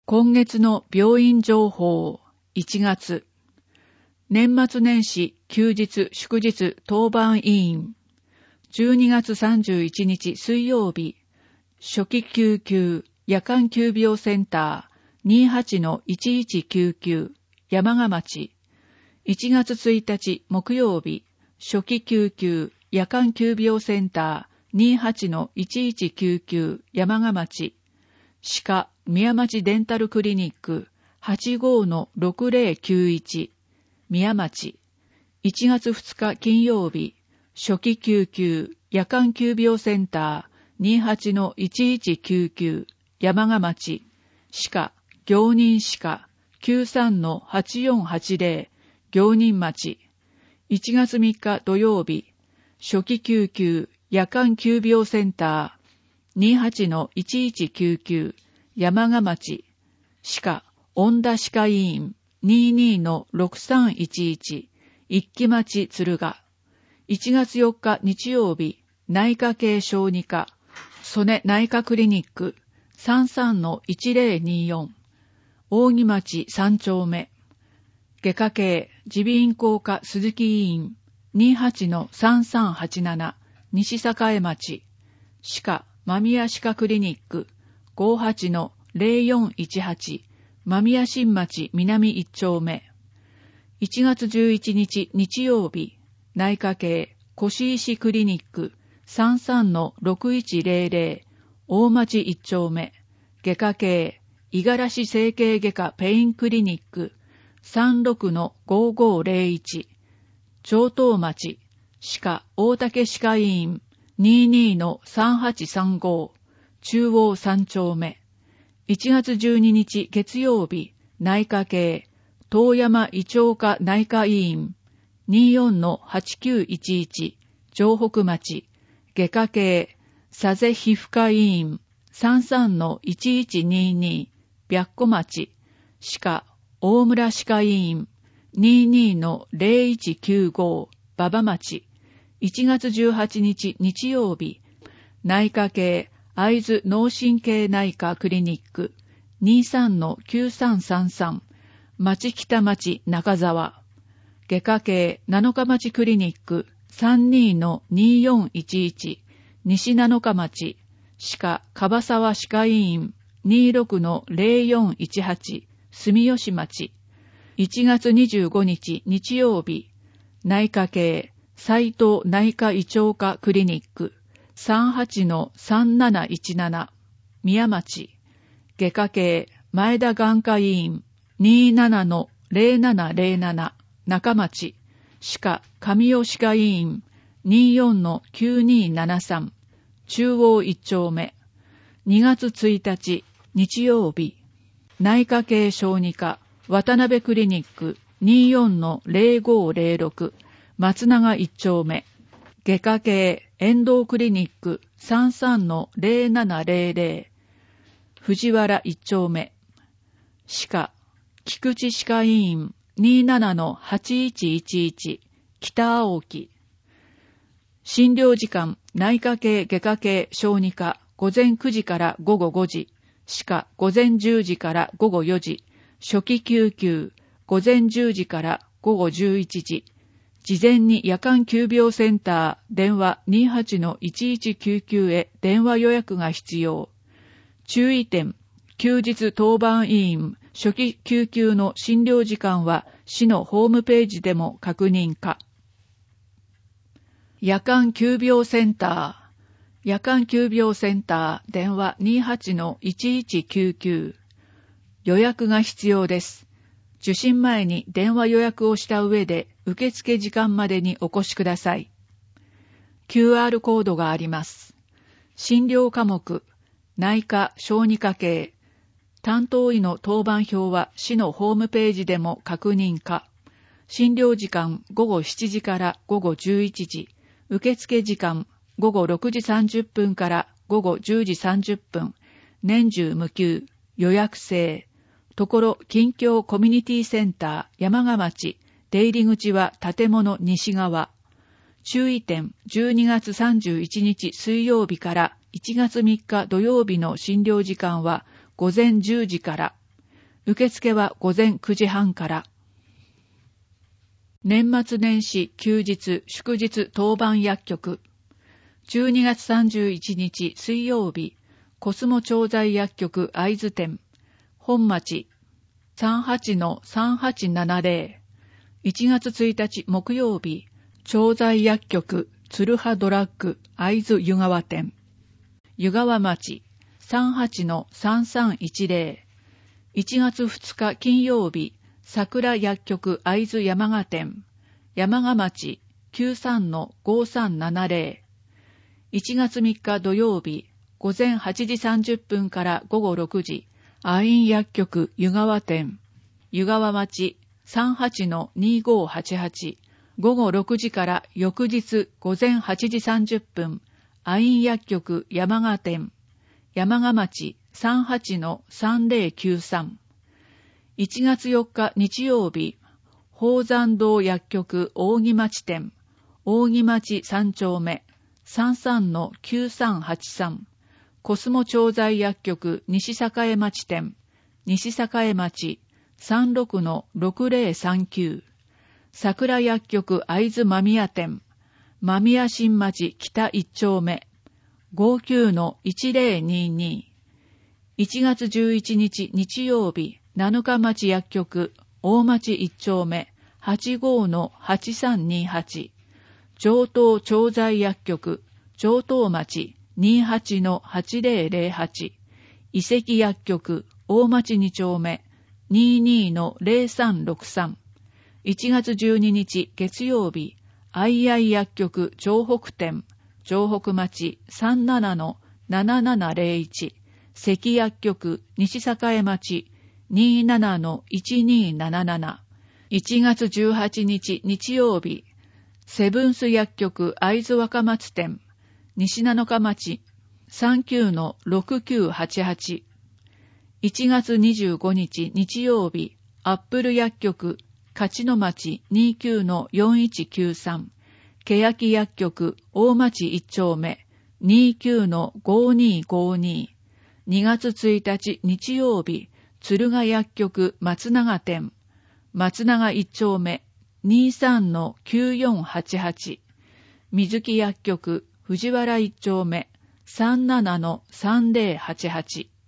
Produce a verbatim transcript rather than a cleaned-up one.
今月の病院情報いちがつ、年末年始休日祝日当番委員、じゅうにがつさんじゅういちにち水曜日、初期救急夜間急病センター にじゅうはちのいちいちきゅうきゅう 山鹿町、いちがつついたち木曜日、初期救急夜間急病センター にじゅうはちのいちいちきゅうきゅう 山鹿町、歯科宮町デンタルクリニック はちじゅうごのろくぜろきゅういち 宮町、いちがつふつか金曜日、初期救急夜間急病センター にじゅうはちのいちいちきゅうきゅう 山鹿町、歯科行人歯科 きゅうさんのはちよんはちぜろ 行人町、いちがつみっか土曜日、初期救急夜間急病センターにじゅうはちのいちいちきゅうきゅう 山鹿町、歯科恩田歯科医院 にじゅうにのろくさんいちいち 一木町鶴ヶ、いちがつよっか日曜日、内科系小児科曽根内科クリニック さんじゅうさんのいちぜろによん 扇町さん丁目、外科系耳鼻咽喉科鈴木医院 にじゅうはちのさんさんはちなな 西栄町、歯科間宮歯科クリニック ごじゅうはちのぜろよんいちはち 間宮新町南いち丁目、いちがつじゅういちにち日曜日、内科系越石クリニック さんじゅうさんのろくいちぜろぜろ 大町いち丁目、外科系五十嵐整形外科ペインクリニック さんじゅうろくのごごぜろいち、城東町、歯科大竹歯科医院 にじゅうにのさんはちさんご 中央さん丁目、いちがつじゅうににち月曜日、内科系東山胃腸科内科医院 にじゅうよんのはちきゅういちいち 城北町、外科系佐世皮膚科医院 さんじゅうさんのいちいちにに 白子町、歯科大村歯科医院 にじゅうにのぜろいちきゅうご 馬場町、いちがつじゅうはちにち日曜日、内科系会津脳神経内科クリニック にじゅうさんのきゅうさんさんさん 町北町中沢、外科系七日町クリニック さんじゅうにのによんいちいち 西七日町、歯科樺沢歯科医院 にじゅうろくのぜろよんいちはち 住吉町、いちがつにじゅうごにち日曜日、内科系斉藤内科胃腸科クリニック さんじゅうはちのさんなないちなな 宮町、外科系前田眼科医院 にじゅうななのぜろななぜろなな 中町、歯科上尾歯科医院 にじゅうよんのきゅうにななさん 中央いち丁目、にがつついたち日曜日、内科系小児科渡辺クリニック にじゅうよんのぜろごぜろろく 松永いち丁目、外科系遠藤クリニック さんじゅうさんのぜろななぜろぜろ 藤原いち丁目、歯科菊池歯科医院 にじゅうななのはちいちいちいち 北青木、診療時間内科系外科系小児科午前くじから午後ごじ、歯科午前じゅうじから午後よじ、初期救急午前じゅうじから午後じゅういちじ、事前に夜間急病センター電話 にじゅうはちのいちいちきゅうきゅう へ電話予約が必要。注意点、休日当番委員初期救急の診療時間は市のホームページでも確認可。夜間急病センター、夜間急病センター電話 にじゅうはちのいちいちきゅうきゅう、予約が必要です。受診前に電話予約をした上で受付時間までにお越しください。キューアール コードがあります。診療科目、内科小児科系、担当医の当番表は市のホームページでも確認可。診療時間ごごしちじからごごじゅういちじ、受付時間ごごろくじさんじゅっぷんからごごじゅうじさんじゅっぷん、年中無休、予約制。ところ近況コミュニティセンター山鹿町、出入り口は建物西側。注意点、じゅうにがつさんじゅういちにち水曜日からいちがつみっか土曜日の診療時間は午前じゅうじから。 受付は午前くじはんから。年末年始、休日、祝日当番薬局。じゅうにがつさんじゅういちにち水曜日、コスモ調剤薬局会津店、本町 さんはちのさんはちななぜろ。いちがつついたち木曜日、調剤薬局鶴葉ドラッグ会津湯川店、湯川町 さんはちのさんさんいちぜろ。いちがつふつか金曜日、桜薬局会津山賀店、山賀町 きゅうさんのごさんななぜろ。いちがつみっか土曜日、午前はちじさんじゅっぷんから午後ろくじ、愛院薬局湯川店、湯川町 さんはちのにごはちはち、午後ろくじから翌日午前はちじさんじゅっぷん、愛院薬局山賀店、山賀町 さんはちのさんぜろきゅうさん。いちがつよっか日曜日、宝山堂薬局扇町店、扇町さん丁目、さんさんのきゅうさんはちさん、コスモ調剤薬局西栄町店、西栄町 さんろくのろくぜろさんきゅう、桜薬局会津間宮店、間宮新町北いち丁目、ごきゅうのいちぜろにに、いちがつじゅういちにち日曜日、七日町薬局大町いち丁目はちごのはちさんにはち、上東調剤薬局上東町にはちのはちぜろぜろはち、遺跡薬局大町に丁目ににのぜろさんろくさん、いちがつじゅうににち月曜日、愛愛薬局城北店城北町さんななのななななぜろいち、関薬局西栄町にななのいちになななな、いちがつじゅうはちにち日曜日、セブンス薬局会津若松店、西七日町さんきゅうのろくきゅうはちはち、いちがつにじゅうごにち日曜日、アップル薬局勝野町にきゅうのよんいちきゅうさん、欅薬局大町いち丁目にきゅうのごにごに、にがつついたち日曜日、鶴ヶ薬局松永店、松永いち丁目にさんのきゅうよんはちはち、水木薬局藤原いち丁目さんななのさんぜろはちはち、